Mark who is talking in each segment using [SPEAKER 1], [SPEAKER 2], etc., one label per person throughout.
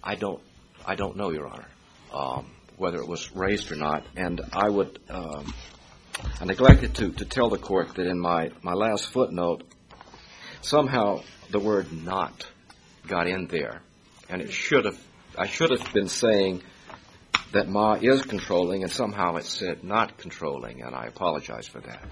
[SPEAKER 1] I don't know, Your Honor, whether it was raised or not. And I neglected to tell the Court that in my last footnote, somehow the word not got in there. And I should have been saying that Ma is controlling, and somehow it said not controlling, and I apologize for that.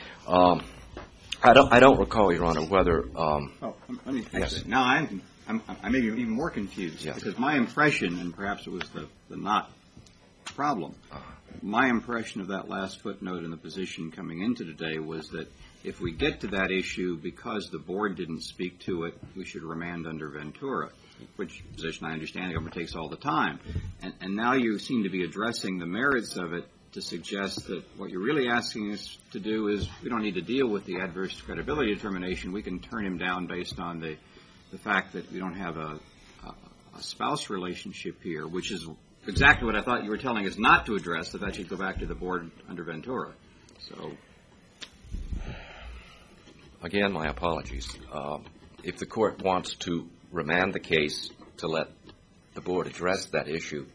[SPEAKER 1] I don't recall, Your Honor, whether.
[SPEAKER 2] Let me fix
[SPEAKER 1] yes.
[SPEAKER 2] it. Now I may be even more confused,
[SPEAKER 1] yes.
[SPEAKER 2] because my impression, and perhaps it was the not problem, my impression of that last footnote in the position coming into today was that if we get to that issue because the board didn't speak to it, we should remand under Ventura, which position I understand the government takes all the time. And now you seem to be addressing the merits of it to suggest that what you're really asking us to do is we don't need to deal with the adverse credibility determination. We can turn him down based on the fact that we don't have a spouse relationship here, which is exactly what I thought you were telling us not to address, that should go back to the board under Ventura. So,
[SPEAKER 1] again, my apologies. If the Court wants to remand the case to let the board address that issue,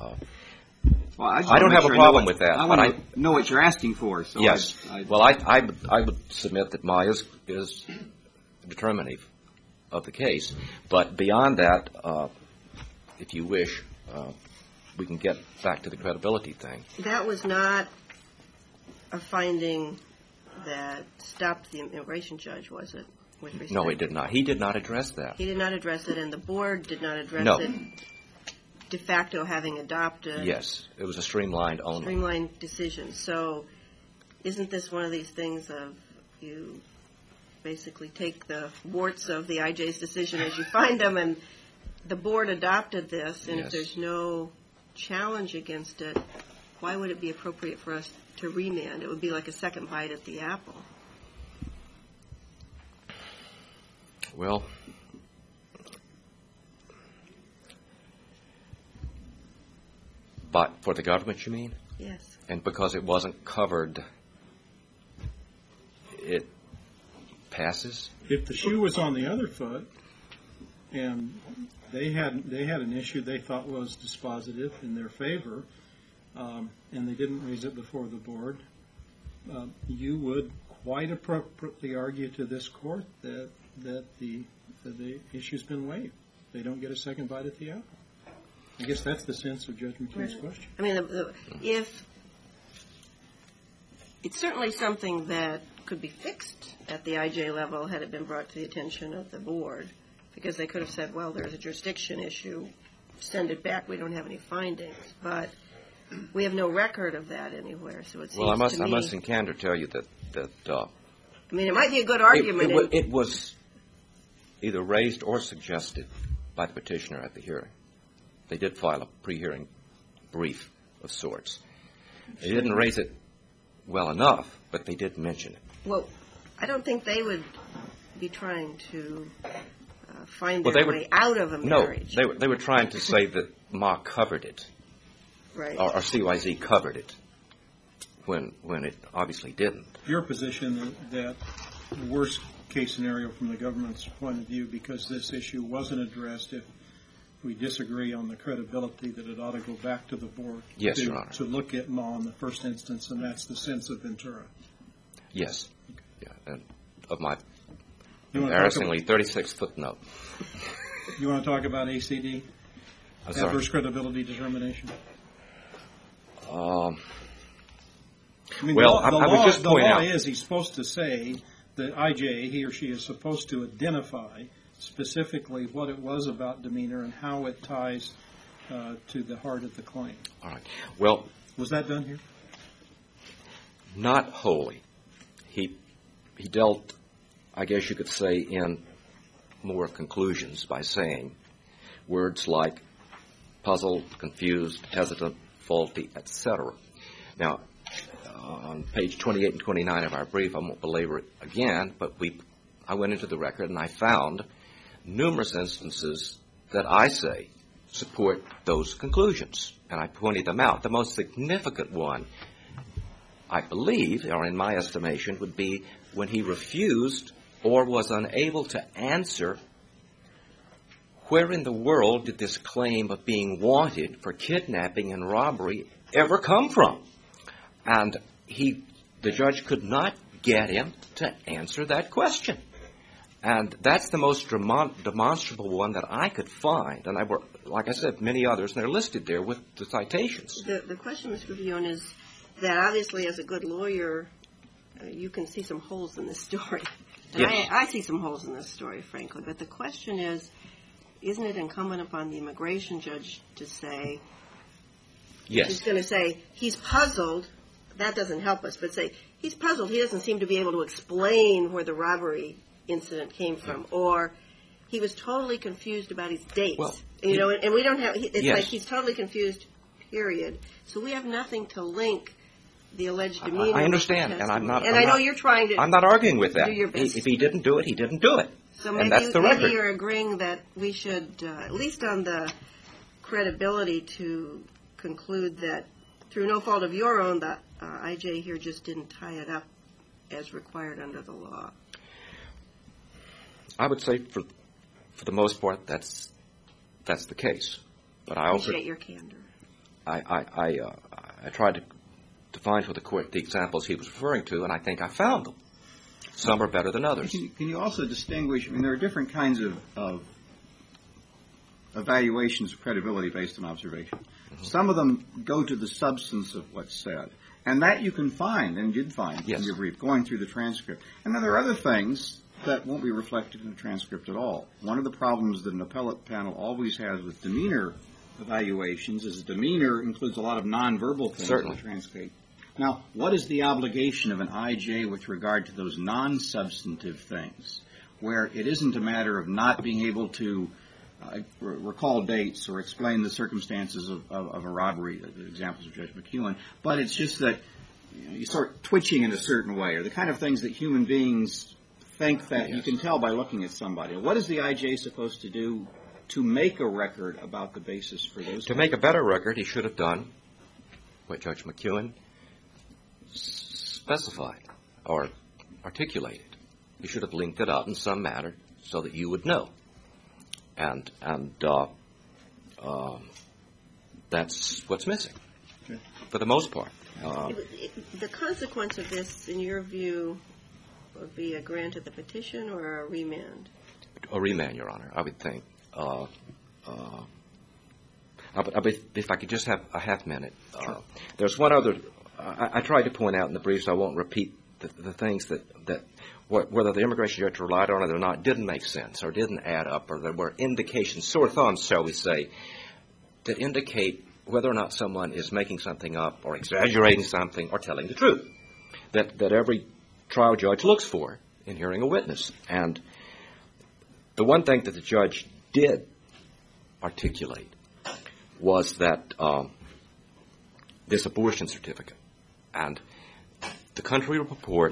[SPEAKER 1] I don't have a problem with that.
[SPEAKER 2] I want to know what you're asking for. So
[SPEAKER 1] yes. Well, I would submit that Ma is determinative of the case. But beyond that, if you wish, we can get back to the credibility thing.
[SPEAKER 3] That was not a finding that stopped the immigration judge, was it? With respect?
[SPEAKER 1] No, it did not. He did not address that.
[SPEAKER 3] He did not address it, and the board did not address it. De facto having adopted.
[SPEAKER 1] Yes, it was a streamlined
[SPEAKER 3] decision. So isn't this one of these things of you basically take the warts of the IJ's decision as you find them, and the board adopted this, and
[SPEAKER 1] yes.
[SPEAKER 3] If there's no challenge against it, why would it be appropriate for us to remand? It would be like a second bite at the apple.
[SPEAKER 1] Well, but for the government, you mean?
[SPEAKER 3] Yes.
[SPEAKER 1] And because it wasn't covered, it passes?
[SPEAKER 4] If the shoe was on the other foot, and they had an issue they thought was dispositive in their favor, and they didn't raise it before the board, you would quite appropriately argue to this court that the issue's been waived. They don't get a second bite at the apple. I guess that's the sense of Judge McKee's question.
[SPEAKER 3] I mean, if it's certainly something that could be fixed at the IJ level had it been brought to the attention of the board, because they could have said, well, there's a jurisdiction issue, send it back, we don't have any findings. But we have no record of that anywhere, so it seems
[SPEAKER 1] well,
[SPEAKER 3] to me...
[SPEAKER 1] I must in candor tell you that
[SPEAKER 3] I mean, it might be a good argument.
[SPEAKER 1] It was either raised or suggested by the petitioner at the hearing. They did file a pre-hearing brief of sorts. They didn't raise it well enough, but they did mention it.
[SPEAKER 3] Well, I don't think they would be trying to find their way out of a marriage.
[SPEAKER 1] No, they were trying to say that Ma covered it,
[SPEAKER 3] right,
[SPEAKER 1] or CYZ covered it, when it obviously didn't.
[SPEAKER 4] Your position that the worst case scenario from the government's point of view, because this issue wasn't addressed, if we disagree on the credibility, that it ought to go back to the board.
[SPEAKER 1] Yes, Your Honor.
[SPEAKER 4] To look at Ma in the first instance, and that's the sense of Ventura.
[SPEAKER 1] Yes. Yeah, and of my embarrassingly 36 footnote.
[SPEAKER 4] You want to talk about ACD? Adverse credibility determination?
[SPEAKER 1] I mean,
[SPEAKER 4] well,
[SPEAKER 1] I would just point out.
[SPEAKER 4] The law is he's supposed to say, the IJ, he or she is supposed to identify specifically what it was about demeanor and how it ties to the heart of the claim.
[SPEAKER 1] All right. Well,
[SPEAKER 4] was that done here?
[SPEAKER 1] Not wholly. He dealt, I guess you could say, in more conclusions by saying words like puzzled, confused, hesitant, faulty, etc. Now, on page 28 and 29 of our brief, I won't belabor it again, but I went into the record and I found numerous instances that I say support those conclusions, and I pointed them out. The most significant one, I believe, or in my estimation, would be when he refused or was unable to answer where in the world did this claim of being wanted for kidnapping and robbery ever come from? And the judge could not get him to answer that question. And that's the most demonstrable one that I could find. And like I said, many others, and they're listed there with the citations.
[SPEAKER 3] The question, Mr. Vion, is that obviously as a good lawyer, you can see some holes in this story. And
[SPEAKER 1] Yes.
[SPEAKER 3] I see some holes in this story, frankly. But the question is, isn't it incumbent upon the immigration judge to say,
[SPEAKER 1] Yes.
[SPEAKER 3] he's going to say, he's puzzled, that doesn't help us, but say, he's puzzled, he doesn't seem to be able to explain where the robbery incident came from, or he was totally confused about his dates.
[SPEAKER 1] Well,
[SPEAKER 3] and we don't have, it's
[SPEAKER 1] Yes.
[SPEAKER 3] like he's totally confused, period. So we have nothing to link the alleged demeanor.
[SPEAKER 1] I understand,
[SPEAKER 3] with the
[SPEAKER 1] and I'm not.
[SPEAKER 3] testimony. And I know you're trying to.
[SPEAKER 1] I'm not arguing with that.
[SPEAKER 3] do your best.
[SPEAKER 1] If he didn't do it, he didn't do it.
[SPEAKER 3] So
[SPEAKER 1] and that's the record.
[SPEAKER 3] maybe you're agreeing that we should, at least on the credibility, to conclude that through no fault of your own, the IJ here just didn't tie it up as required under the law.
[SPEAKER 1] I would say for the most part, that's the case. But I also
[SPEAKER 3] Appreciate your candor.
[SPEAKER 1] I tried to find for the court the examples he was referring to, and I think I found them. Some are better than others.
[SPEAKER 2] Can you also distinguish? I mean, there are different kinds of evaluations of credibility based on observation. Mm-hmm. Some of them go to the substance of what's said, and that you can find, and did find
[SPEAKER 1] Yes.
[SPEAKER 2] in your brief, going through the transcript. And then there are other things that won't be reflected in the transcript at all. One of the problems that an appellate panel always has with demeanor evaluations is demeanor includes a lot of nonverbal things
[SPEAKER 1] Certainly.
[SPEAKER 2] in the transcript. Now, what is the obligation of an IJ with regard to those non-substantive things, where it isn't a matter of not being able to recall dates or explain the circumstances of a robbery, the examples of Judge McEwen, but it's just that you start twitching in a certain way, or the kind of things that human beings think that you can tell by looking at somebody. What is the IJ supposed to do to make a record about the basis for those?
[SPEAKER 1] To make a better record, he should have done what Judge McEwen specified or articulated. He should have linked it up in some manner so that you would know. And that's what's missing, for the most part.
[SPEAKER 3] The consequence of this, in your view, would be a grant of the petition or a remand?
[SPEAKER 1] A remand, Your Honor, I would think. If I could just have a half minute.
[SPEAKER 2] Sure.
[SPEAKER 1] There's one other. I tried to point out in the briefs. I won't repeat the things that whether the immigration judge relied on it or not didn't make sense or didn't add up, or there were indications, sore thumbs, shall we say, that indicate whether or not someone is making something up or exaggerating something or telling the truth. That every trial judge looks for in hearing a witness. And the one thing that the judge did articulate was that this abortion certificate. And the country report,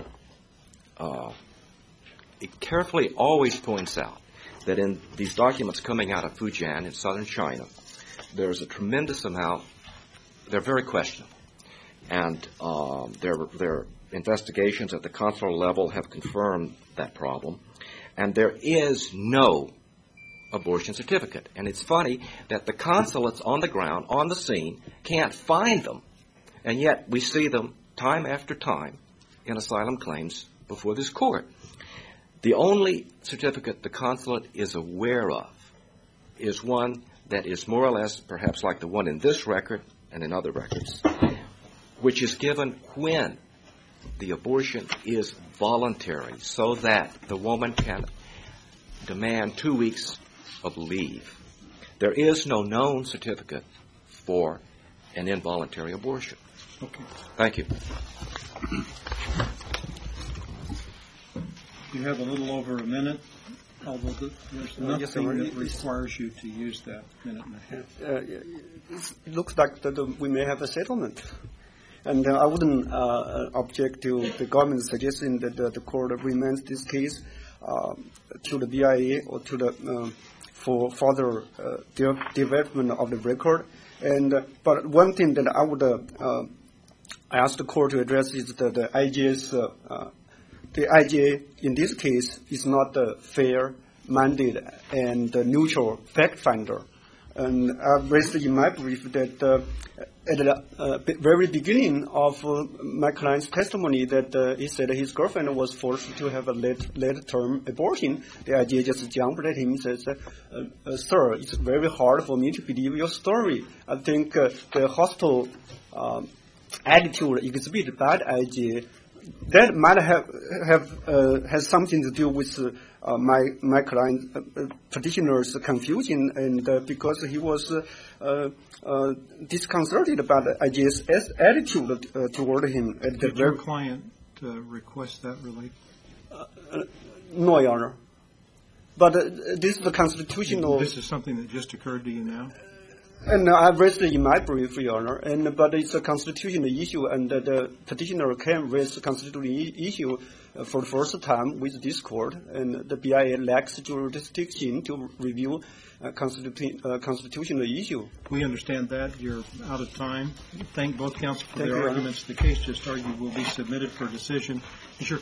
[SPEAKER 1] it carefully always points out that in these documents coming out of Fujian in southern China, there's a tremendous amount, they're very questionable. And their investigations at the consular level have confirmed that problem. And there is no abortion certificate. And it's funny that the consulates on the ground, on the scene, can't find them. And yet we see them time after time in asylum claims before this court. The only certificate the consulate is aware of is one that is more or less perhaps like the one in this record and in other records, which is given when the abortion is voluntary so that the woman can demand 2 weeks of leave. There is no known certificate for an involuntary abortion.
[SPEAKER 4] Okay.
[SPEAKER 1] Thank you.
[SPEAKER 4] You have a little over a minute, although there's nothing that requires you to use that minute and a half.
[SPEAKER 5] It looks like that we may have a settlement. And I wouldn't object to the government's suggestion that the court remands this case to the BIA or to the for further development of the record. And but one thing that I would ask the court to address is that the IJA in this case is not fair minded and neutral fact finder. And I've raised in my brief that at the very beginning of my client's testimony that he said his girlfriend was forced to have a late-term abortion. The IJ just jumped at him and says, sir, it's very hard for me to believe your story. I think the hostile attitude exhibited by the IJ, that might has something to do with my client petitioner's confusion, and because he was disconcerted about the IJ's attitude toward him.
[SPEAKER 4] Did your client request that relief?
[SPEAKER 5] No, Your Honor. But this is the constitutional.
[SPEAKER 4] This is something that just occurred to you now?
[SPEAKER 5] And I've raised it in my brief, Your Honor, but it's a constitutional issue, and the petitioner can raise the constitutional issue for the first time with this court, and the BIA lacks jurisdiction to review constitutional issue.
[SPEAKER 4] We understand that. You're out of time. Thank both counsel for
[SPEAKER 5] Thank
[SPEAKER 4] their
[SPEAKER 5] you,
[SPEAKER 4] arguments. The case just argued will be submitted for decision. Is your